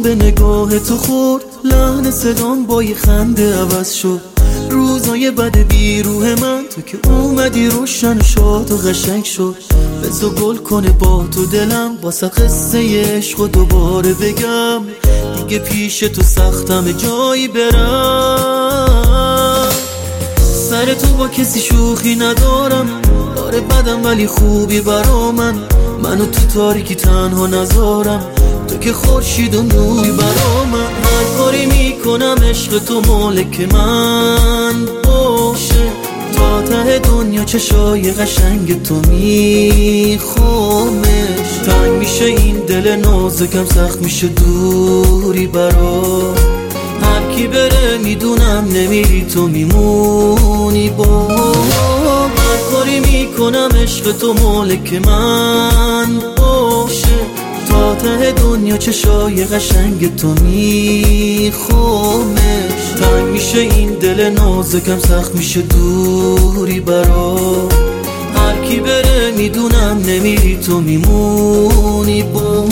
چشام به نگاه تو خورد، لحن صدام با یه خنده عوض شد. روزای بد بی روح من تو که اومدی روشن شاد و قشنگ شد. بزو گل کنه با تو دلم، واسه قصه عشق و دوباره بگم. دیگه پیش تو سختم جایی برم. سر تو با کسی شوخی ندارم، آره بدم ولی خوبی برا منو تو تاریکی تنها نذارم. تو که خورشید و نوری برا من، هر کاری میکنم عشق تو مالک من باشه. تا ته دنیا چشای قشنگ تو میخوامش. تنگ میشه این دل نازکم، سخت میشه دوری برا. هر کی بره میدونم نمیری تو میمونی با. هر کاری میکنم عشق تو مالک من باشه. تا ته دنیا چشای قشنگ تو میخوامش. تنگ میشه این دل نازکم، سخت میشه دوری برا. هر کی بره میدونم نمیری تو میمونی با.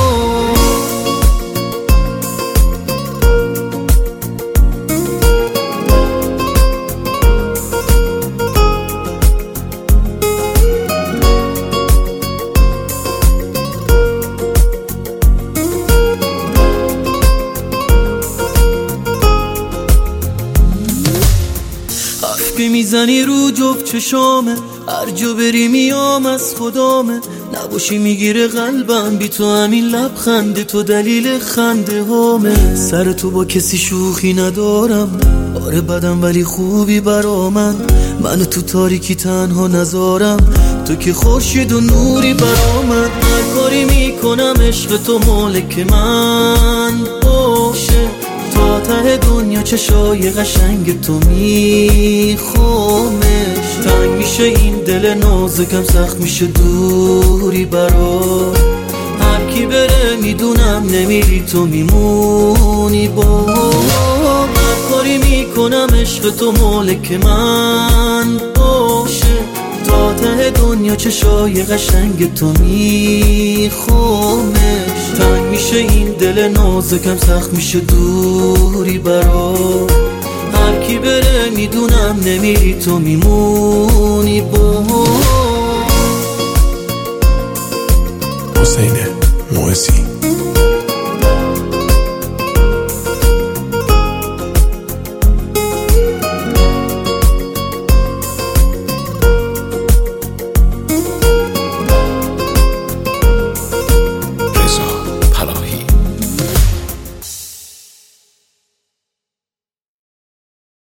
حرفی میزنی رو جفت چشامه، هر جا بری میام از خدامه. نباشی میگیره قلبم بی تو، همین لبخند تو دلیل خنده هامه. سر تو با کسی شوخی ندارم، آره بدم ولی خوبی برا منو تو تاریکی تنها نذارم. تو که خورشید و نوری برا من، هر کاری میکنم عشق تو مالک من باشه. تا ته دنیا چشای قشنگ تو میخوامش. تنگ میشه این دل نازکم، سخت میشه دوری برا. هر کی بره میدونم نمیری تو میمونی با. هر کاری میکنم عشق تو مالک من باشه. تا ته دنیا چشای قشنگ تو میخوامش. تنگ میشه این دل نازکم، سخت میشه دوری برا. هر کی بره میدونم نمیری تو میمونی با. حسین موسی